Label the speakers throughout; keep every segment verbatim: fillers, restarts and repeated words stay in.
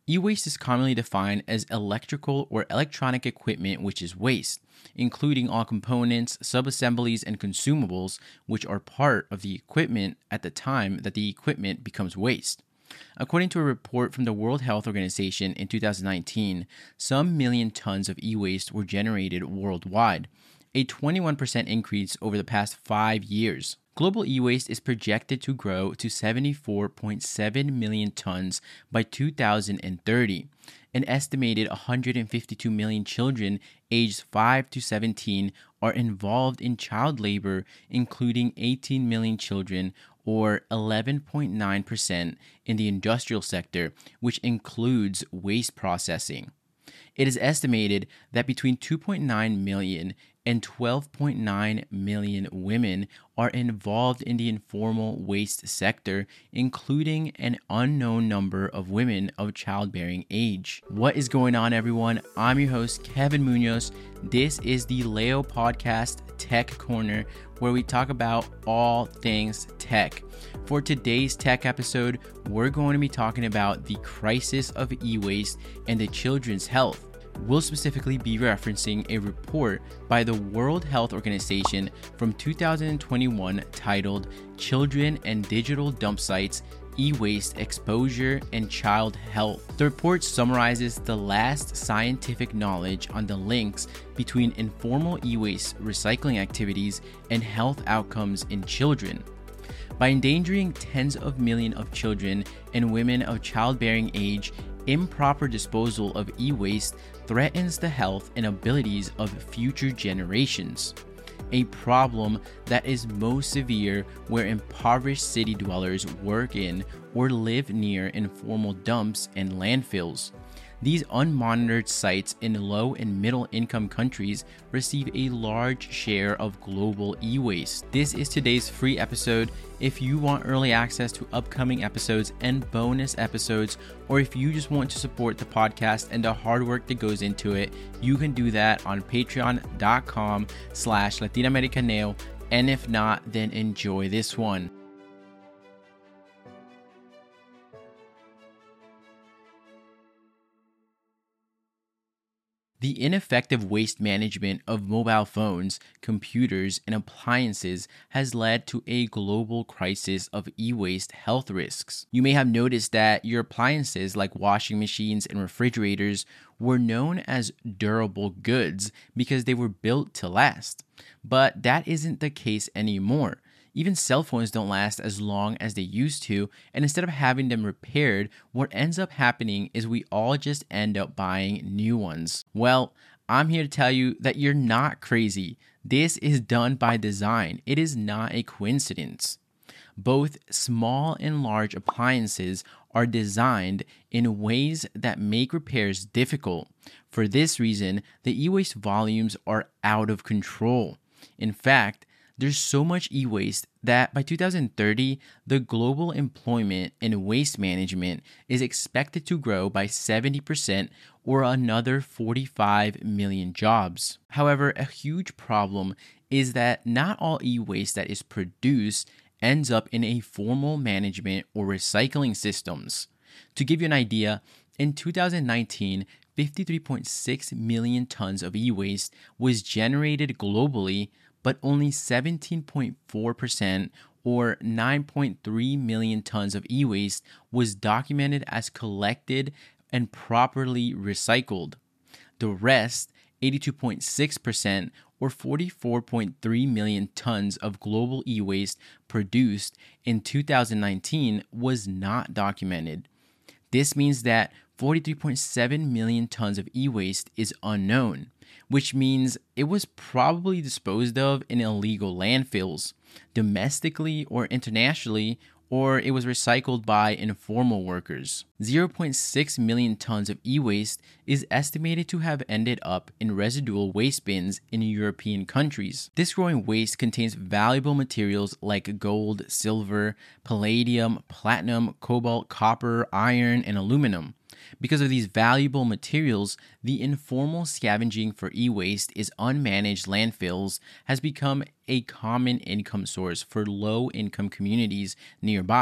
Speaker 1: E-waste is commonly defined as electrical or electronic equipment which is waste, including all components, subassemblies, and consumables which are part of the equipment at the time that the equipment becomes waste. According to a report from the World Health Organization in two thousand nineteen, some million tons of e-waste were generated worldwide, a twenty-one percent increase over the past five years. Global e-waste is projected to grow to seventy-four point seven million tons by two thousand thirty. An estimated one hundred fifty-two million children aged five to seventeen are involved in child labor, including eighteen million children, or eleven point nine percent in the industrial sector, which includes waste processing. It is estimated that between two point nine million and twelve point nine million women are involved in the informal waste sector, including an unknown number of women of childbearing age. What is going on, everyone? I'm your host, Kevin Munoz. This is the Leo Podcast Tech Corner, where we talk about all things tech. For today's tech episode, we're going to be talking about the crisis of e-waste and the children's health. We'll specifically be referencing a report by the World Health Organization from two thousand twenty-one titled Children and Digital Dump Sites, E-Waste Exposure and Child Health. The report summarizes the last scientific knowledge on the links between informal e-waste recycling activities and health outcomes in children. By endangering tens of millions of children and women of childbearing age, improper disposal of e-waste threatens the health and abilities of future generations, a problem that is most severe where impoverished city dwellers work in or live near informal dumps and landfills. These unmonitored sites in low and middle income countries receive a large share of global e-waste. This is today's free episode. If you want early access to upcoming episodes and bonus episodes, or if you just want to support the podcast and the hard work that goes into it, you can do that on patreon.com slash Latinoamericaneo. And if not, then enjoy this one. The ineffective waste management of mobile phones, computers, and appliances has led to a global crisis of e-waste health risks. You may have noticed that your appliances like washing machines and refrigerators were known as durable goods because they were built to last. But that isn't the case anymore. Even cell phones don't last as long as they used to, and instead of having them repaired, what ends up happening is we all just end up buying new ones. Well, I'm here to tell you that you're not crazy. This is done by design. It is not a coincidence. Both small and large appliances are designed in ways that make repairs difficult. For this reason, the e-waste volumes are out of control. In fact, there's so much e-waste that by two thousand thirty, the global employment in waste management is expected to grow by seventy percent or another forty-five million jobs. However, a huge problem is that not all e-waste that is produced ends up in a formal management or recycling systems. To give you an idea, in two thousand nineteen, fifty-three point six million tons of e-waste was generated globally, but only seventeen point four percent or nine point three million tons of e-waste was documented as collected and properly recycled. The rest, eighty-two point six percent or forty-four point three million tons of global e-waste produced in two thousand nineteen was not documented. This means that forty-three point seven million tons of e-waste is unknown, which means it was probably disposed of in illegal landfills, domestically or internationally, or it was recycled by informal workers. zero point six million tons of e-waste is estimated to have ended up in residual waste bins in European countries. This growing waste contains valuable materials like gold, silver, palladium, platinum, cobalt, copper, iron, and aluminum. Because of these valuable materials, the informal scavenging for e-waste is unmanaged landfills has become a common income source for low-income communities nearby.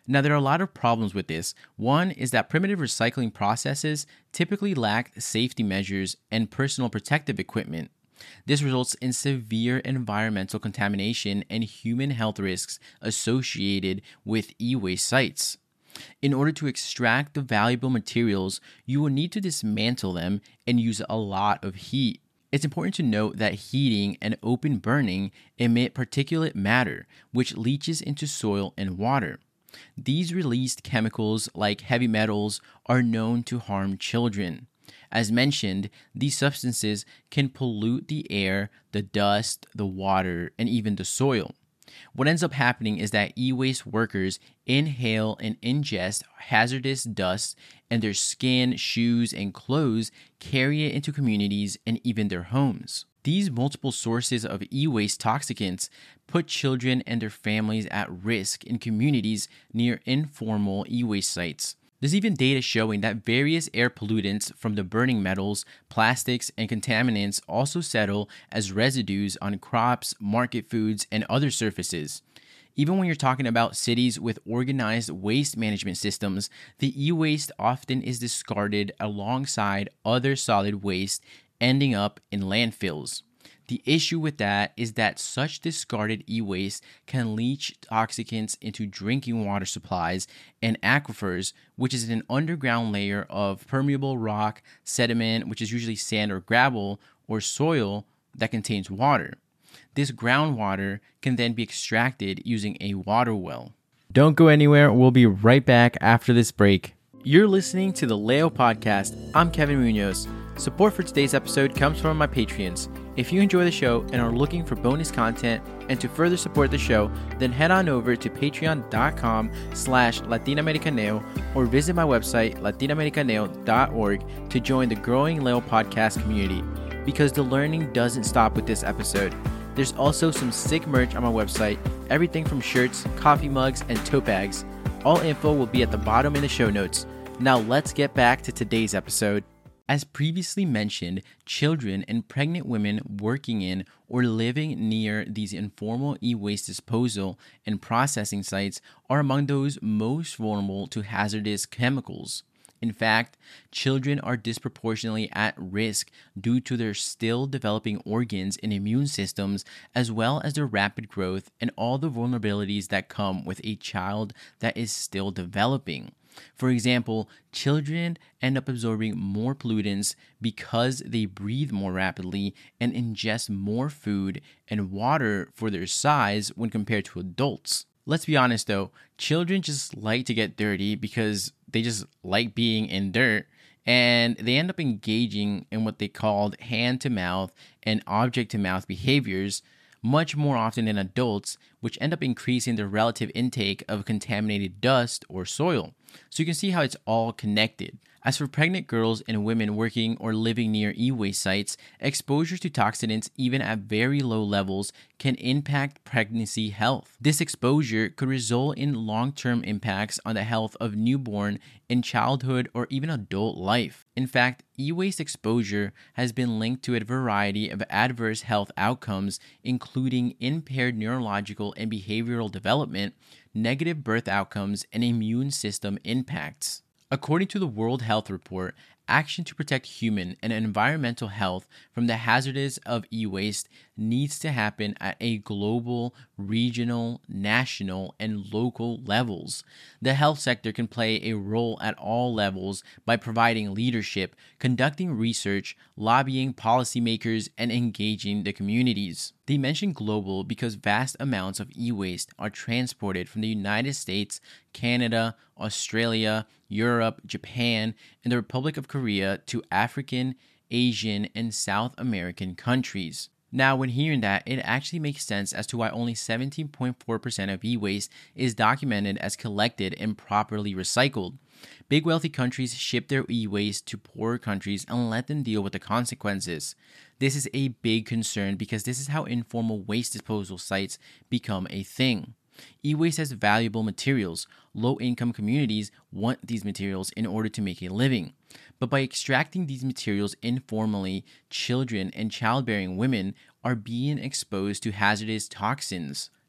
Speaker 1: Now, there are a lot of problems with this. One is that primitive recycling processes typically lack safety measures and personal protective equipment. This results in severe environmental contamination and human health risks associated with e-waste sites. In order to extract the valuable materials, you will need to dismantle them and use a lot of heat. It's important to note that heating and open burning emit particulate matter, which leaches into soil and water. These released chemicals, like heavy metals, are known to harm children. As mentioned, these substances can pollute the air, the dust, the water, and even the soil. What ends up happening is that e-waste workers inhale and ingest hazardous dust, and their skin, shoes, and clothes carry it into communities and even their homes. These multiple sources of e-waste toxicants put children and their families at risk in communities near informal e-waste sites. There's even data showing that various air pollutants from the burning metals, plastics, and contaminants also settle as residues on crops, market foods, and other surfaces. Even when you're talking about cities with organized waste management systems, the e-waste often is discarded alongside other solid waste, ending up in landfills. The issue with that is that such discarded e-waste can leach toxicants into drinking water supplies and aquifers, which is an underground layer of permeable rock, sediment, which is usually sand or gravel, or soil that contains water. This groundwater can then be extracted using a water well. Don't go anywhere. We'll be right back after this break. You're listening to the Leo Podcast. I'm Kevin Munoz. Support for today's episode comes from my Patreons. If you enjoy the show and are looking for bonus content and to further support the show, then head on over to patreon.com slash latinoamericaneo or visit my website latinoamericaneo dot org to join the growing Leo Podcast community. Because the learning doesn't stop with this episode. There's also some sick merch on my website, everything from shirts, coffee mugs, and tote bags. All info will be at the bottom in the show notes. Now let's get back to today's episode. As previously mentioned, children and pregnant women working in or living near these informal e-waste disposal and processing sites are among those most vulnerable to hazardous chemicals. In fact, children are disproportionately at risk due to their still developing organs and immune systems, as well as their rapid growth and all the vulnerabilities that come with a child that is still developing. For example, children end up absorbing more pollutants because they breathe more rapidly and ingest more food and water for their size when compared to adults. Let's be honest though, children just like to get dirty because they just like being in dirt, and they end up engaging in what they called hand-to-mouth and object-to-mouth behaviors much more often than adults, which end up increasing their relative intake of contaminated dust or soil. So you can see how it's all connected. As for pregnant girls and women working or living near e-waste sites, exposure to toxins, even at very low levels, can impact pregnancy health. This exposure could result in long-term impacts on the health of newborn in childhood or even adult life. In fact, e-waste exposure has been linked to a variety of adverse health outcomes, including impaired neurological and behavioral development, negative birth outcomes, and immune system impacts. According to the World Health Report, action to protect human and environmental health from the hazards of e-waste needs to happen at a global, regional, national, and local levels. The health sector can play a role at all levels by providing leadership, conducting research, lobbying policymakers, and engaging the communities. They mention global because vast amounts of e-waste are transported from the United States, Canada, Australia, Europe, Japan, and the Republic of Korea to African, Asian, and South American countries. Now, when hearing that, it actually makes sense as to why only seventeen point four percent of e-waste is documented as collected and properly recycled. Big wealthy countries ship their e-waste to poorer countries and let them deal with the consequences. This is a big concern because this is how informal waste disposal sites become a thing. E-waste has valuable materials. Low-income communities want these materials in order to make a living. But by extracting these materials informally, children and childbearing women are being exposed to hazardous toxins.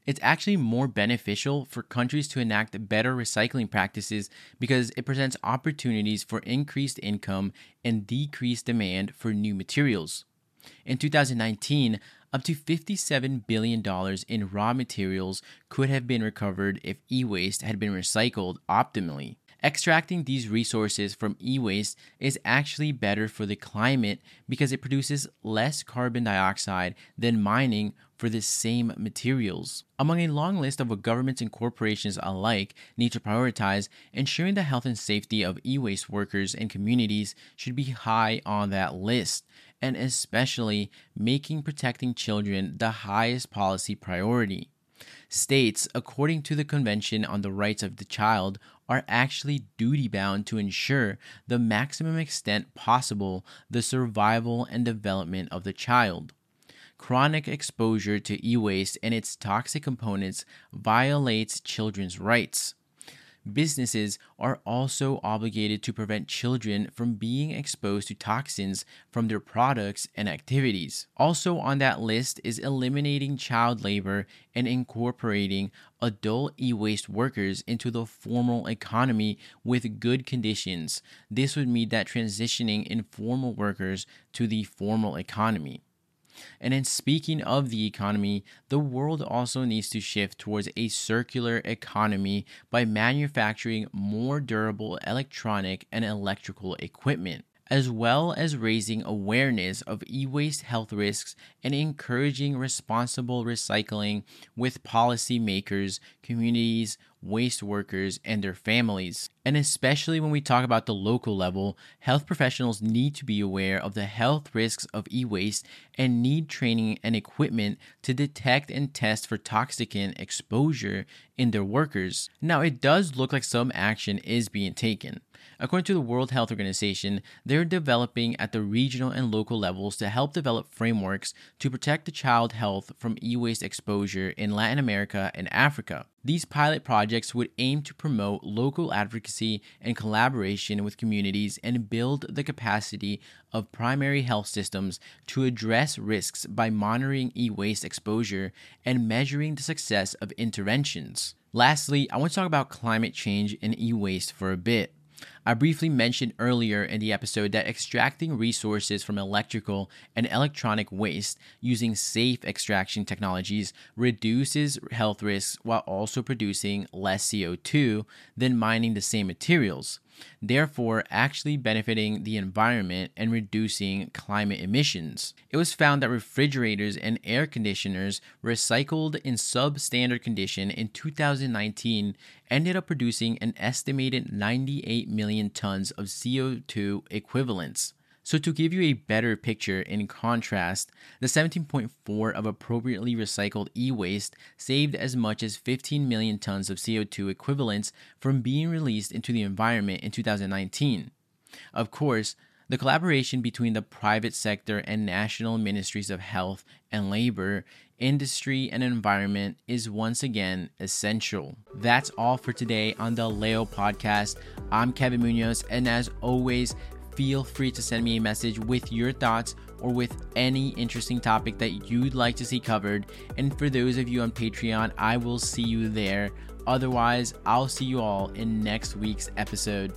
Speaker 1: It's actually more beneficial for countries to enact better recycling practices because it presents opportunities for increased income and decreased demand for new materials. In two thousand nineteen, up to fifty-seven billion dollars in raw materials could have been recovered if e-waste had been recycled optimally. Extracting these resources from e-waste is actually better for the climate because it produces less carbon dioxide than mining for the same materials. Among a long list of what governments and corporations alike need to prioritize, ensuring the health and safety of e-waste workers and communities should be high on that list, and especially making protecting children the highest policy priority. States, according to the Convention on the Rights of the Child, are actually duty-bound to ensure the maximum extent possible the survival and development of the child. Chronic exposure to e-waste and its toxic components violates children's rights. Businesses are also obligated to prevent children from being exposed to toxins from their products and activities. Also on that list is eliminating child labor and incorporating adult e-waste workers into the formal economy with good conditions. This would mean that transitioning informal workers to the formal economy. And in speaking of the economy, the world also needs to shift towards a circular economy by manufacturing more durable electronic and electrical equipment, as well as raising awareness of e-waste health risks and encouraging responsible recycling with policymakers, communities, waste workers, and their families. And especially when we talk about the local level, health professionals need to be aware of the health risks of e-waste and need training and equipment to detect and test for toxicant exposure in their workers. Now, it does look like some action is being taken. According to the World Health Organization, they're developing at the regional and local levels to help develop frameworks to protect the child health from e-waste exposure in Latin America and Africa. These pilot projects would aim to promote local advocacy and collaboration with communities and build the capacity of primary health systems to address risks by monitoring e-waste exposure and measuring the success of interventions. Lastly, I want to talk about climate change and e-waste for a bit. I briefly mentioned earlier in the episode that extracting resources from electrical and electronic waste using safe extraction technologies reduces health risks while also producing less C O two than mining the same materials, therefore actually benefiting the environment and reducing climate emissions. It was found that refrigerators and air conditioners recycled in substandard condition in two thousand nineteen ended up producing an estimated ninety-eight million tons of C O two equivalents. So to give you a better picture, in contrast, the seventeen point four of appropriately recycled e-waste saved as much as fifteen million tons of C O two equivalents from being released into the environment in two thousand nineteen. Of course, the collaboration between the private sector and national ministries of health and labor, industry, and environment is once again essential. That's all for today on the Leo Podcast. I'm Kevin Munoz, and as always, feel free to send me a message with your thoughts or with any interesting topic that you'd like to see covered. And for those of you on Patreon, I will see you there. Otherwise, I'll see you all in next week's episode.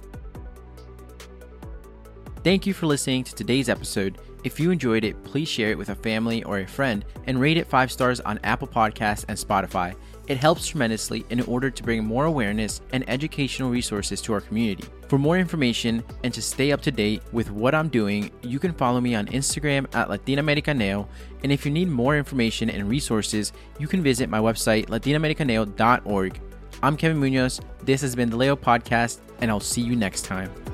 Speaker 1: Thank you for listening to today's episode. If you enjoyed it, please share it with a family or a friend and rate it five stars on Apple Podcasts and Spotify. It helps tremendously in order to bring more awareness and educational resources to our community. For more information and to stay up to date with what I'm doing, you can follow me on Instagram at Latinoamericaneo. And if you need more information and resources, you can visit my website, latinoamericaneo dot org. I'm Kevin Munoz. This has been the Leo Podcast, and I'll see you next time.